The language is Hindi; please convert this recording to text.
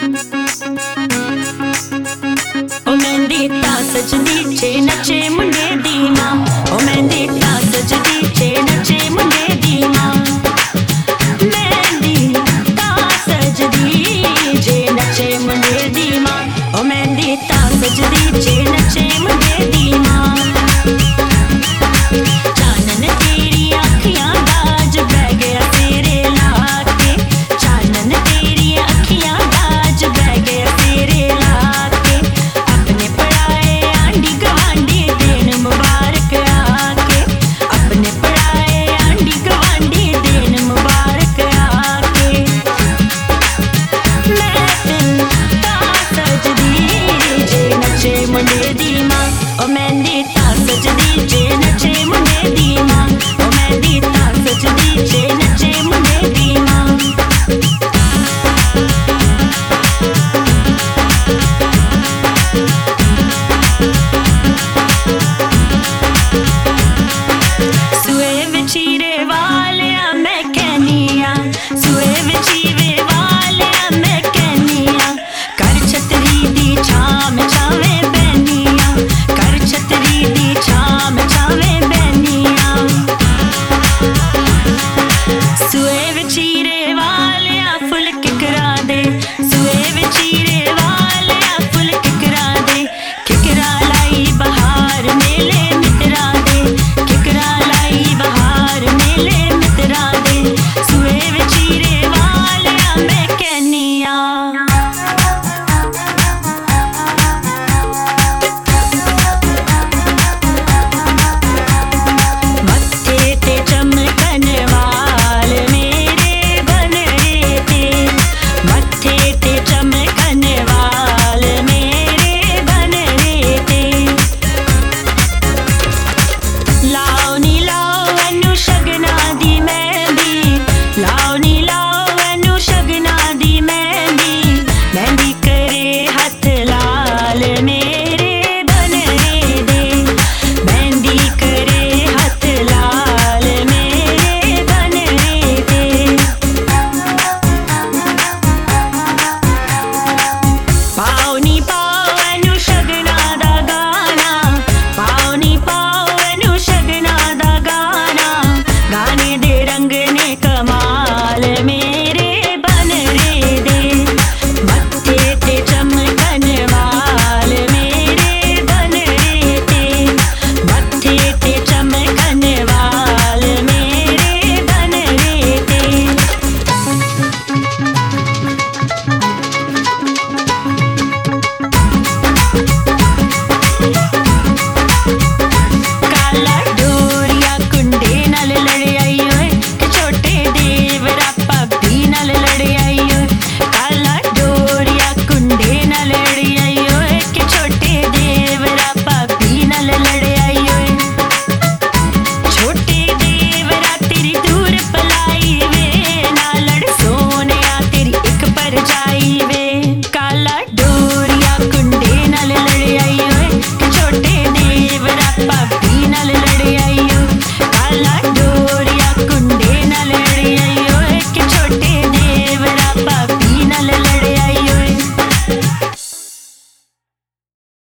ओ मेहंदी ता सजदी चे नचे मुंडे दी मां। ओ मेहंदी ता सजदी चे नचे मुंडे दी मां। मेहंदी ता सजदी चे नचे मुंडे दी मां। ओ मेहंदी ता सजदी चे नचे मुंडे दी मां। चानन तेरी अखियां दाज बह गया तेरे लाके। चानन तेरी अखियां दाज बह गया तेरे लाके। अपने पढ़ाए आंडी गवांडी देन मुबारक आके। अपने पढ़ाए आंडी गवांडी देन मुबारक आके। मेहंदी ता सजदी जे नचे मुंडे दी मां। ओ मेहंदी ता सजदी जे नचे मुंडे दी मां। ओ मेहंदी ता सजदी जे नचे मुंडे दी मां। सूए विच हीरे वालिया मैं कहनी आ। सूए विच हीरे